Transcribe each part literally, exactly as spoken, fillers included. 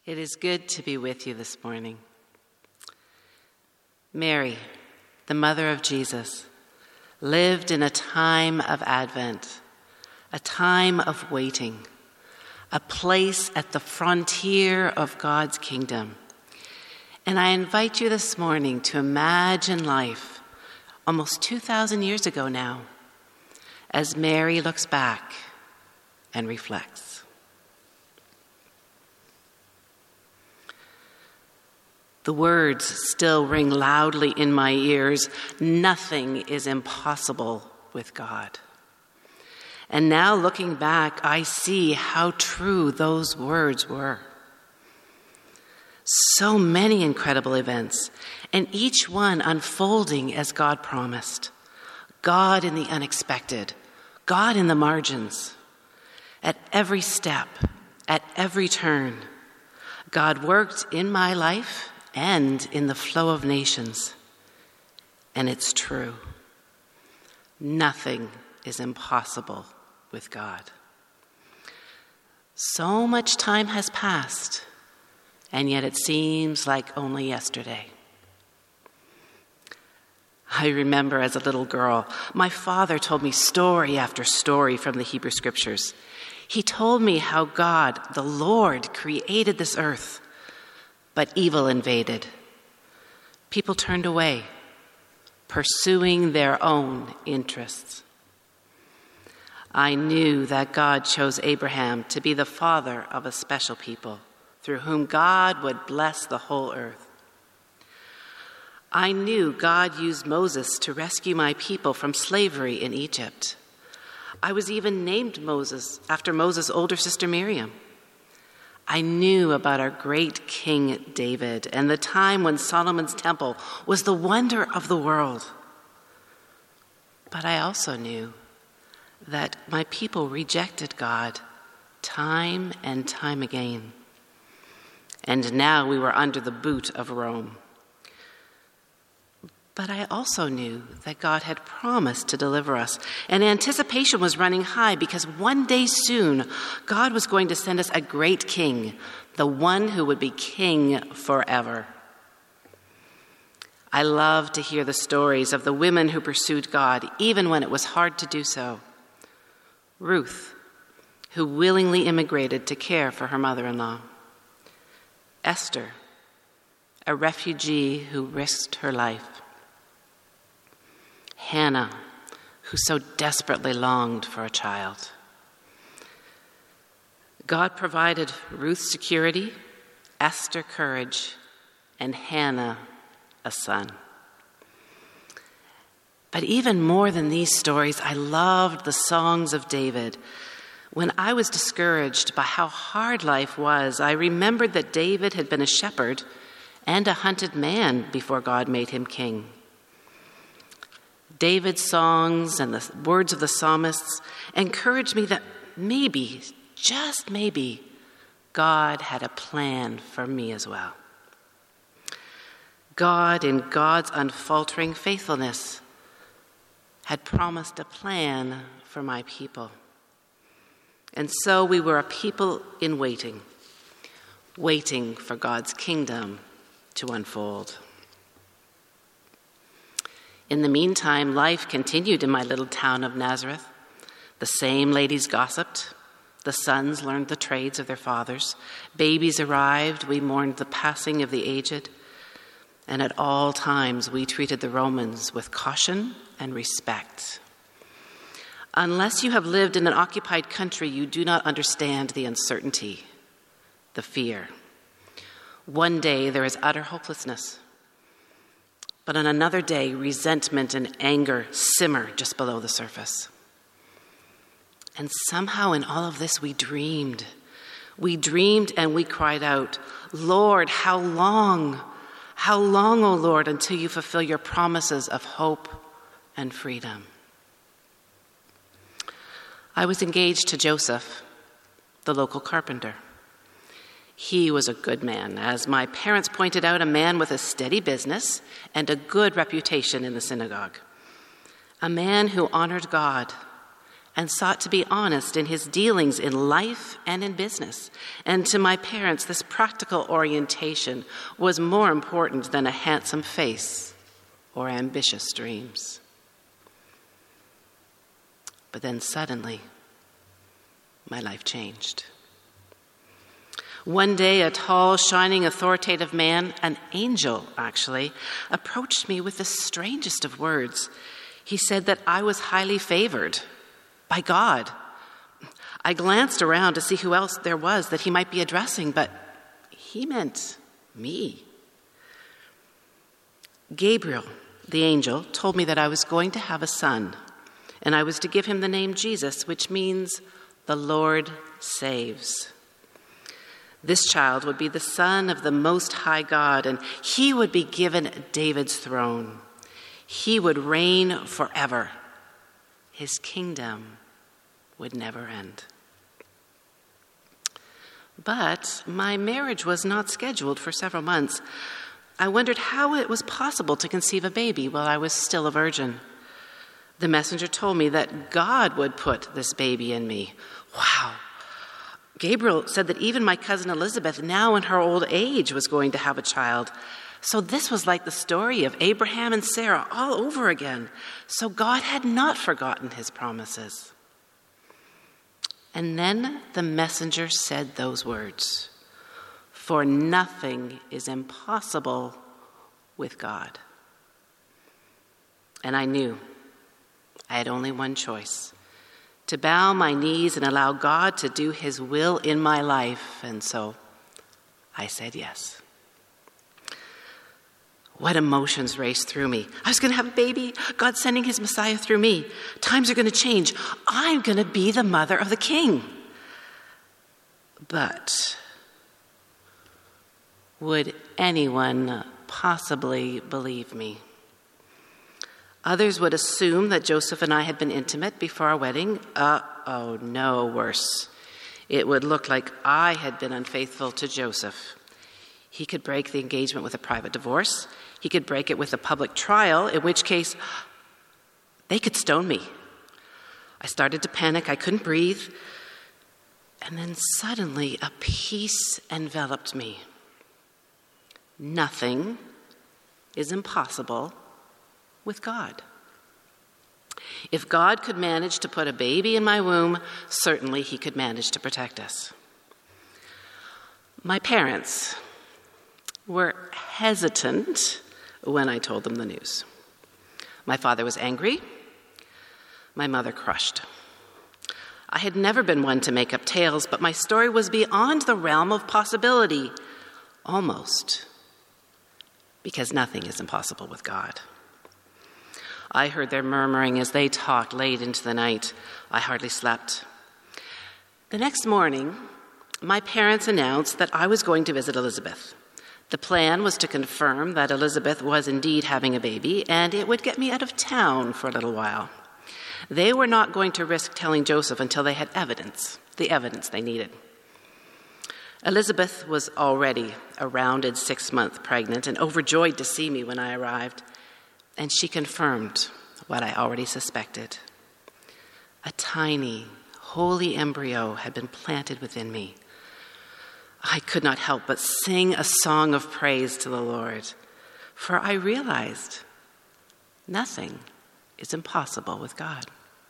It is good to be with you this morning. Mary, the mother of Jesus, lived in a time of Advent, a time of waiting, a place at the frontier of God's kingdom. And I invite you this morning to imagine life almost two thousand years ago now, as Mary looks back and reflects. The words still ring loudly in my ears. Nothing is impossible with God. And now looking back, I see how true those words were. So many incredible events, and each one unfolding as God promised. God in the unexpected, God in the margins. At every step, at every turn, God worked in my life and in the flow of nations. And it's true. Nothing is impossible with God. So much time has passed, and yet it seems like only yesterday. I remember as a little girl, my father told me story after story from the Hebrew Scriptures. He told me how God, the Lord, created this earth, but evil invaded. People turned away, pursuing their own interests. I knew that God chose Abraham to be the father of a special people, through whom God would bless the whole earth. I knew God used Moses to rescue my people from slavery in Egypt. I was even named Moses after Moses' older sister Miriam. I knew about our great King David and the time when Solomon's temple was the wonder of the world. But I also knew that my people rejected God time and time again. And now we were under the boot of Rome. But I also knew that God had promised to deliver us, and anticipation was running high because one day soon, God was going to send us a great king, the one who would be king forever. I love to hear the stories of the women who pursued God, even when it was hard to do so. Ruth, who willingly immigrated to care for her mother-in-law. Esther, a refugee who risked her life. Hannah, who so desperately longed for a child. God provided Ruth security, Esther courage, and Hannah a son. But even more than these stories, I loved the songs of David. When I was discouraged by how hard life was, I remembered that David had been a shepherd and a hunted man before God made him king. David's songs and the words of the psalmists encouraged me that maybe, just maybe, God had a plan for me as well. God, in God's unfaltering faithfulness, had promised a plan for my people. And so we were a people in waiting, waiting for God's kingdom to unfold. In the meantime, life continued in my little town of Nazareth. The same ladies gossiped. The sons learned the trades of their fathers. Babies arrived. We mourned the passing of the aged. And at all times, we treated the Romans with caution and respect. Unless you have lived in an occupied country, you do not understand the uncertainty, the fear. One day, there is utter hopelessness. But on another day, resentment and anger simmer just below the surface. And somehow in all of this, we dreamed. We dreamed and we cried out, Lord, how long? How long, O Lord, until you fulfill your promises of hope and freedom? I was engaged to Joseph, the local carpenter. He was a good man, as my parents pointed out, a man with a steady business and a good reputation in the synagogue. A man who honored God and sought to be honest in his dealings in life and in business. And to my parents, this practical orientation was more important than a handsome face or ambitious dreams. But then suddenly, my life changed. One day, a tall, shining, authoritative man, an angel actually, approached me with the strangest of words. He said that I was highly favored by God. I glanced around to see who else there was that he might be addressing, but he meant me. Gabriel, the angel, told me that I was going to have a son, and I was to give him the name Jesus, which means the Lord saves. This child would be the son of the Most High God, and he would be given David's throne. He would reign forever. His kingdom would never end. But my marriage was not scheduled for several months. I wondered how it was possible to conceive a baby while I was still a virgin. The messenger told me that God would put this baby in me. Wow. Gabriel said that even my cousin Elizabeth, now in her old age, was going to have a child. So this was like the story of Abraham and Sarah all over again. So God had not forgotten his promises. And then the messenger said those words, "For nothing is impossible with God." And I knew I had only one choice: to bow my knees and allow God to do his will in my life. And so I said yes. What emotions raced through me. I was going to have a baby. God sending his Messiah through me. Times are going to change. I'm going to be the mother of the King. But would anyone possibly believe me? Others would assume that Joseph and I had been intimate before our wedding. Uh-oh, no, worse. It would look like I had been unfaithful to Joseph. He could break the engagement with a private divorce. He could break it with a public trial, in which case they could stone me. I started to panic. I couldn't breathe. And then suddenly a peace enveloped me. Nothing is impossible with God. If God could manage to put a baby in my womb, certainly he could manage to protect us. My parents were hesitant when I told them the news. My father was angry. My mother crushed. I had never been one to make up tales, but my story was beyond the realm of possibility. Almost. Because nothing is impossible with God. I heard their murmuring as they talked late into the night. I hardly slept. The next morning, my parents announced that I was going to visit Elizabeth. The plan was to confirm that Elizabeth was indeed having a baby, and it would get me out of town for a little while. They were not going to risk telling Joseph until they had evidence, the evidence they needed. Elizabeth was already a rounded six-month pregnant and overjoyed to see me when I arrived. And she confirmed what I already suspected. A tiny, holy embryo had been planted within me. I could not help but sing a song of praise to the Lord, for I realized nothing is impossible with God.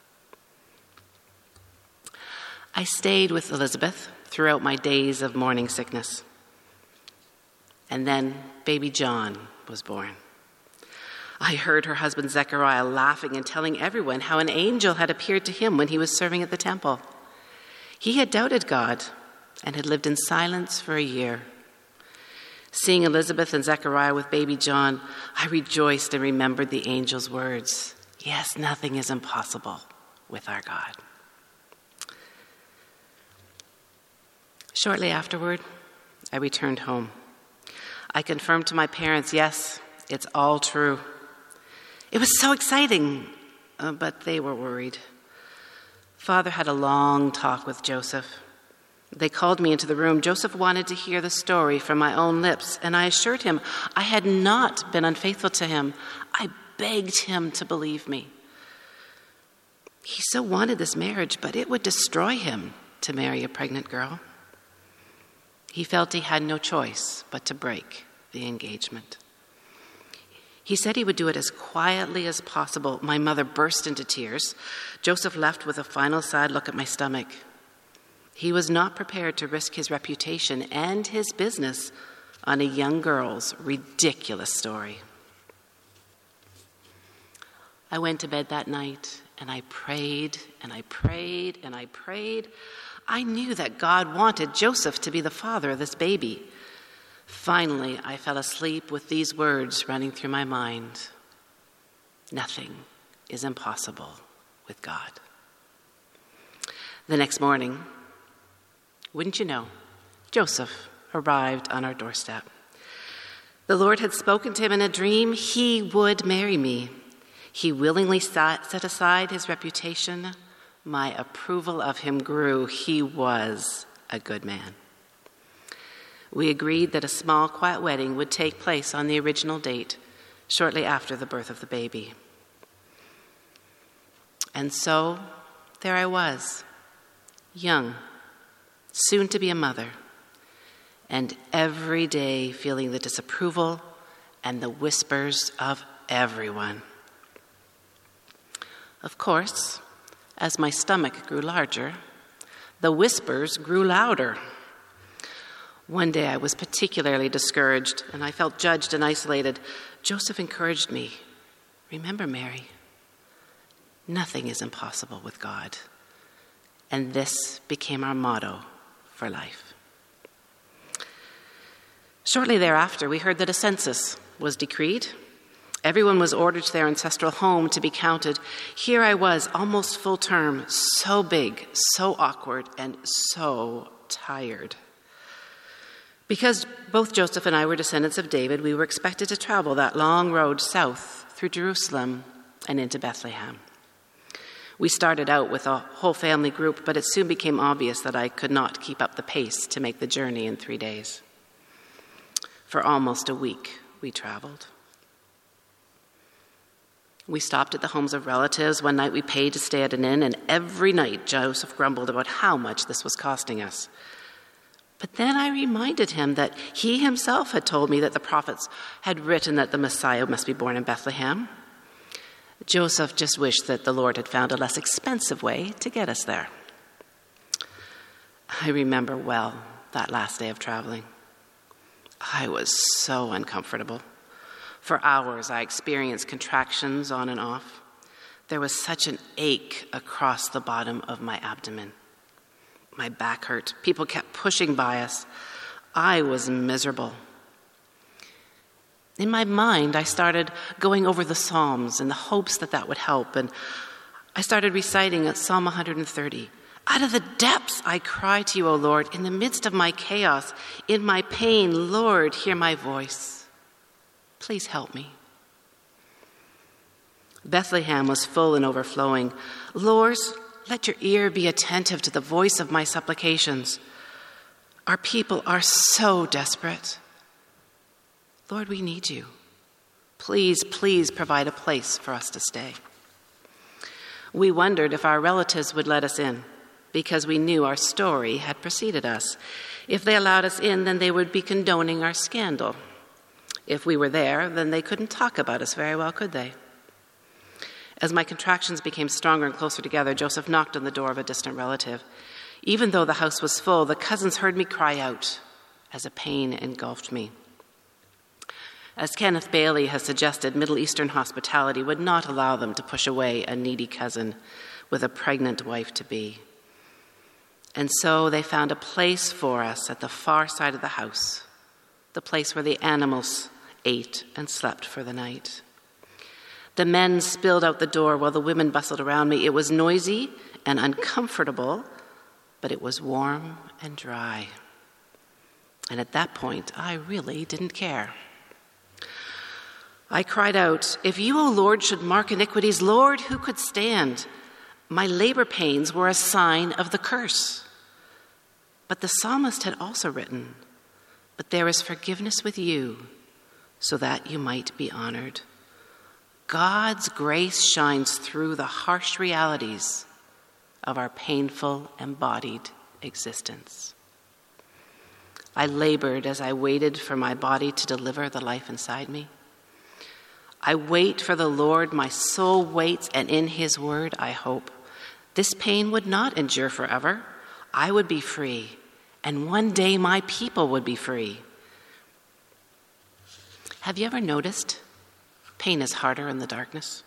I stayed with Elizabeth throughout my days of morning sickness. And then baby John was born. I heard her husband Zechariah laughing and telling everyone how an angel had appeared to him when he was serving at the temple. He had doubted God and had lived in silence for a year. Seeing Elizabeth and Zechariah with baby John, I rejoiced and remembered the angel's words. Yes, nothing is impossible with our God. Shortly afterward, I returned home. I confirmed to my parents, yes, it's all true. It was so exciting, uh, but they were worried. Father had a long talk with Joseph. They called me into the room. Joseph wanted to hear the story from my own lips, and I assured him I had not been unfaithful to him. I begged him to believe me. He so wanted this marriage, but it would destroy him to marry a pregnant girl. He felt he had no choice but to break the engagement. He said he would do it as quietly as possible. My mother burst into tears. Joseph left with a final sad look at my stomach. He was not prepared to risk his reputation and his business on a young girl's ridiculous story. I went to bed that night, and I prayed, and I prayed, and I prayed. I knew that God wanted Joseph to be the father of this baby. Finally, I fell asleep with these words running through my mind. Nothing is impossible with God. The next morning, wouldn't you know, Joseph arrived on our doorstep. The Lord had spoken to him in a dream. He would marry me. He willingly set aside his reputation. My approval of him grew. He was a good man. We agreed that a small, quiet wedding would take place on the original date, shortly after the birth of the baby. And so, there I was, young, soon to be a mother, and every day feeling the disapproval and the whispers of everyone. Of course, as my stomach grew larger, the whispers grew louder. One day I was particularly discouraged, and I felt judged and isolated. Joseph encouraged me, "Remember, Mary, nothing is impossible with God." And this became our motto for life. Shortly thereafter, we heard that a census was decreed. Everyone was ordered to their ancestral home to be counted. Here I was, almost full term, so big, so awkward, and so tired. Because both Joseph and I were descendants of David, we were expected to travel that long road south through Jerusalem and into Bethlehem. We started out with a whole family group, but it soon became obvious that I could not keep up the pace to make the journey in three days. For almost a week, we traveled. We stopped at the homes of relatives. One night we paid to stay at an inn, and every night Joseph grumbled about how much this was costing us. But then I reminded him that he himself had told me that the prophets had written that the Messiah must be born in Bethlehem. Joseph just wished that the Lord had found a less expensive way to get us there. I remember well that last day of traveling. I was so uncomfortable. For hours, I experienced contractions on and off. There was such an ache across the bottom of my abdomen. My back hurt. People kept pushing by us. I was miserable. In my mind, I started going over the Psalms in the hopes that that would help. And I started reciting at Psalm one hundred thirty. Out of the depths I cry to you, O Lord. In the midst of my chaos, in my pain, Lord, hear my voice. Please help me. Bethlehem was full and overflowing. Lord, let your ear be attentive to the voice of my supplications. Our people are so desperate. Lord, we need you. Please, please provide a place for us to stay. We wondered if our relatives would let us in, because we knew our story had preceded us. If they allowed us in, then they would be condoning our scandal. If we were there, then they couldn't talk about us very well, could they? As my contractions became stronger and closer together, Joseph knocked on the door of a distant relative. Even though the house was full, the cousins heard me cry out as a pain engulfed me. As Kenneth Bailey has suggested, Middle Eastern hospitality would not allow them to push away a needy cousin with a pregnant wife-to-be. And so they found a place for us at the far side of the house, the place where the animals ate and slept for the night. The men spilled out the door while the women bustled around me. It was noisy and uncomfortable, but it was warm and dry. And at that point, I really didn't care. I cried out, "If you, O Lord, should mark iniquities, Lord, who could stand? My labor pains were a sign of the curse." But the psalmist had also written, "But there is forgiveness with you, so that you might be honored." God's grace shines through the harsh realities of our painful, embodied existence. I labored as I waited for my body to deliver the life inside me. I wait for the Lord, my soul waits, and in his word I hope. This pain would not endure forever. I would be free, and one day my people would be free. Have you ever noticed pain is harder in the darkness?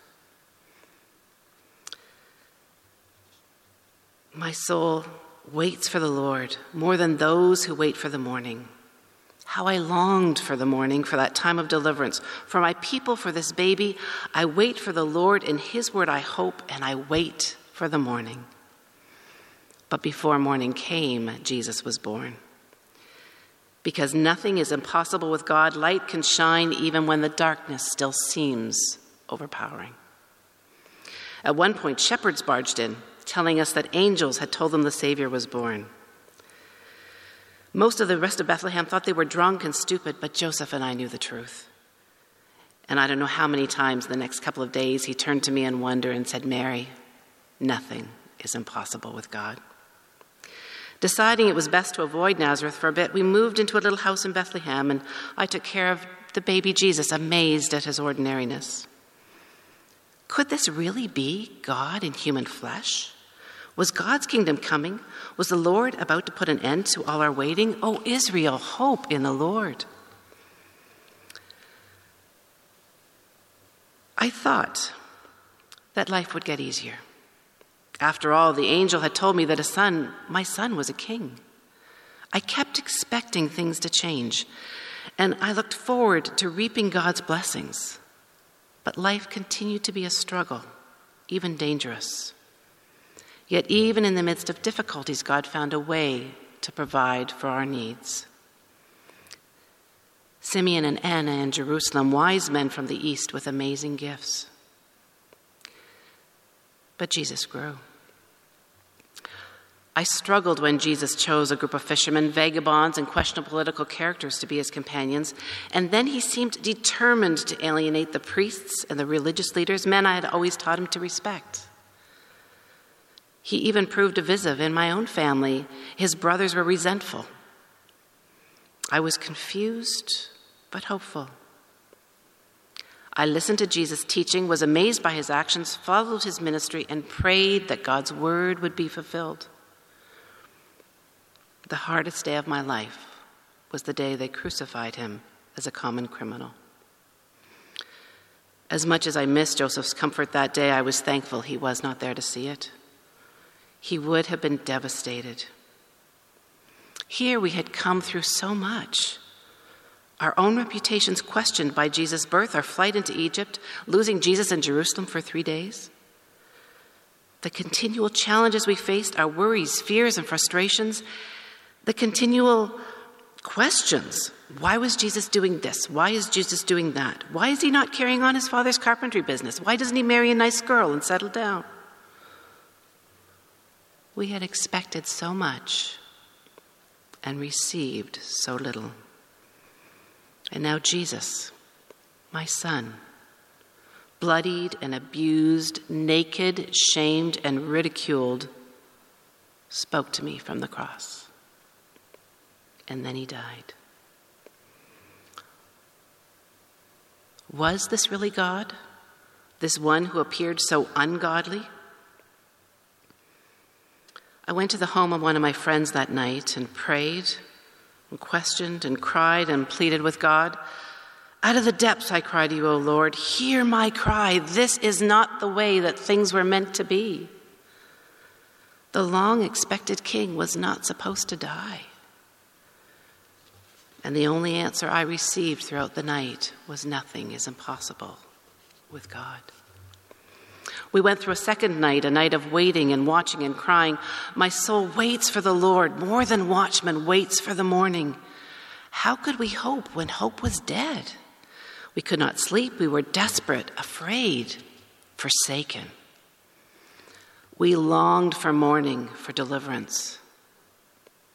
My soul waits for the Lord more than those who wait for the morning. How I longed for the morning, for that time of deliverance, for my people, for this baby. I wait for the Lord, in his word I hope, and I wait for the morning. But before morning came, Jesus was born. Because nothing is impossible with God, light can shine even when the darkness still seems overpowering. At one point, shepherds barged in, telling us that angels had told them the Savior was born. Most of the rest of Bethlehem thought they were drunk and stupid, but Joseph and I knew the truth. And I don't know how many times the next couple of days he turned to me in wonder and said, "Mary, nothing is impossible with God." Deciding it was best to avoid Nazareth for a bit, we moved into a little house in Bethlehem, and I took care of the baby Jesus, amazed at his ordinariness. Could this really be God in human flesh? Was God's kingdom coming? Was the Lord about to put an end to all our waiting? Oh, Israel, hope in the Lord. I thought that life would get easier. After all, the angel had told me that a son, my son, was a king. I kept expecting things to change, and I looked forward to reaping God's blessings. But life continued to be a struggle, even dangerous. Yet even in the midst of difficulties, God found a way to provide for our needs. Simeon and Anna in Jerusalem, wise men from the east with amazing gifts. But Jesus grew. I struggled when Jesus chose a group of fishermen, vagabonds, and questionable political characters to be his companions, and then he seemed determined to alienate the priests and the religious leaders, men I had always taught him to respect. He even proved divisive in my own family. His brothers were resentful. I was confused, but hopeful. I listened to Jesus' teaching, was amazed by his actions, followed his ministry, and prayed that God's word would be fulfilled. The hardest day of my life was the day they crucified him as a common criminal. As much as I missed Joseph's comfort that day, I was thankful he was not there to see it. He would have been devastated. Here we had come through so much. Our own reputations questioned by Jesus' birth, our flight into Egypt, losing Jesus in Jerusalem for three days. The continual challenges we faced, our worries, fears, and frustrations, the continual questions. Why was Jesus doing this? Why is Jesus doing that? Why is he not carrying on his father's carpentry business? Why doesn't he marry a nice girl and settle down? We had expected so much and received so little. And now Jesus, my son, bloodied and abused, naked, shamed, and ridiculed, spoke to me from the cross. And then he died. Was this really God? This one who appeared so ungodly? I went to the home of one of my friends that night and prayed and questioned and cried and pleaded with God. Out of the depths I cried to you, O Lord, hear my cry. This is not the way that things were meant to be. The long-expected king was not supposed to die. And the only answer I received throughout the night was nothing is impossible with God. We went through a second night, a night of waiting and watching and crying. My soul waits for the Lord more than watchman waits for the morning. How could we hope when hope was dead? We could not sleep. We were desperate, afraid, forsaken. We longed for morning, for deliverance.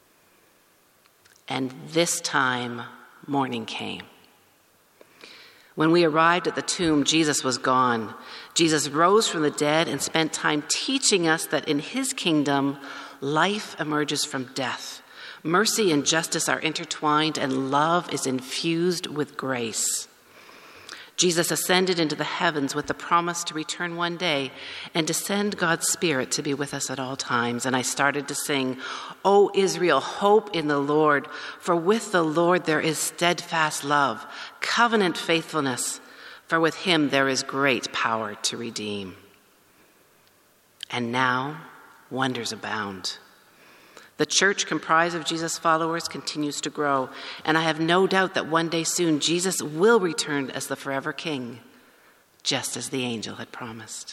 And this time, morning came. When we arrived at the tomb, Jesus was gone. Jesus rose from the dead and spent time teaching us that in his kingdom, life emerges from death. Mercy and justice are intertwined, and love is infused with grace. Jesus ascended into the heavens with the promise to return one day and to send God's Spirit to be with us at all times. And I started to sing, "O Israel, hope in the Lord, for with the Lord there is steadfast love, covenant faithfulness, for with him there is great power to redeem." And now, wonders abound. The church comprised of Jesus' followers continues to grow, and I have no doubt that one day soon Jesus will return as the forever King, just as the angel had promised.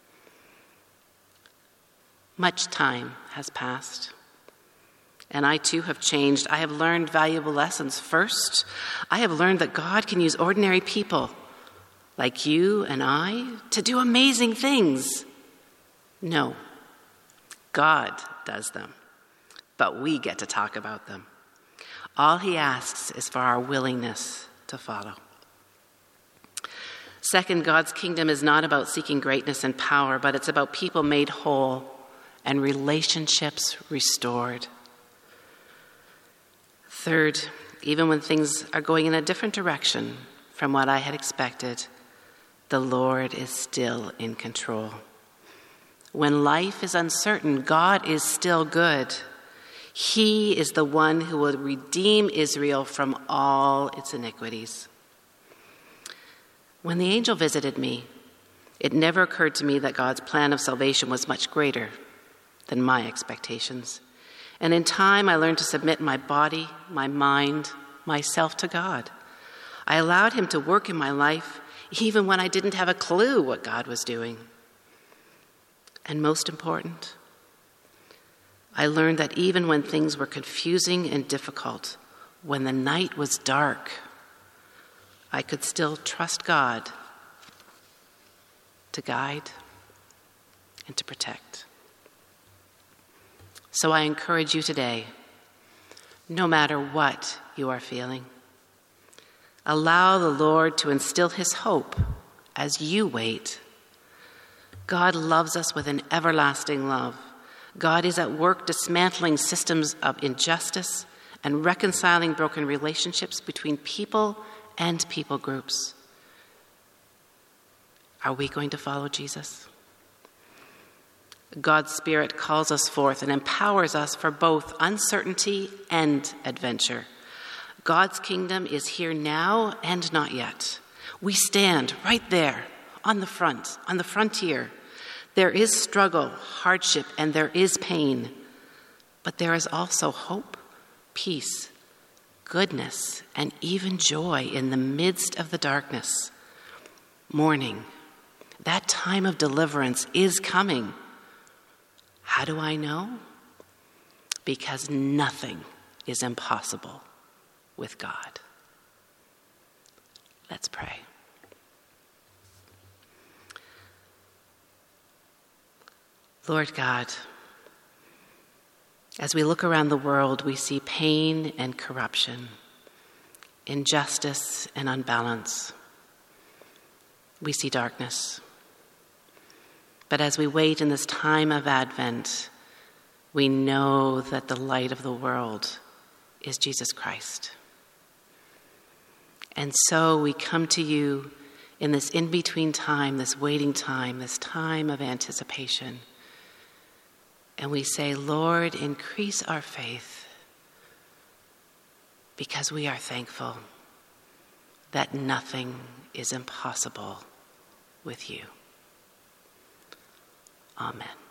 Much time has passed, and I too have changed. I have learned valuable lessons. First, I have learned that God can use ordinary people like you and I to do amazing things. No, God does them, but we get to talk about them. All he asks is for our willingness to follow. Second, God's kingdom is not about seeking greatness and power, but it's about people made whole and relationships restored. Third, even when things are going in a different direction from what I had expected, the Lord is still in control. When life is uncertain, God is still good. He is the one who will redeem Israel from all its iniquities. When the angel visited me, it never occurred to me that God's plan of salvation was much greater than my expectations. And in time, I learned to submit my body, my mind, myself to God. I allowed him to work in my life, even when I didn't have a clue what God was doing. And most important, I learned that even when things were confusing and difficult, when the night was dark, I could still trust God to guide and to protect. So I encourage you today, no matter what you are feeling, allow the Lord to instill his hope as you wait. God loves us with an everlasting love. God is at work dismantling systems of injustice and reconciling broken relationships between people and people groups. Are we going to follow Jesus? God's Spirit calls us forth and empowers us for both uncertainty and adventure. God's kingdom is here now and not yet. We stand right there on the front, on the frontier. There is struggle, hardship, and there is pain, but there is also hope, peace, goodness, and even joy in the midst of the darkness. Morning, that time of deliverance is coming. How do I know? Because nothing is impossible with God. Let's pray. Lord God, as we look around the world, we see pain and corruption, injustice and unbalance. We see darkness. But as we wait in this time of Advent, we know that the light of the world is Jesus Christ. And so we come to you in this in-between time, this waiting time, this time of anticipation. And we say, Lord, increase our faith, because we are thankful that nothing is impossible with you. Amen.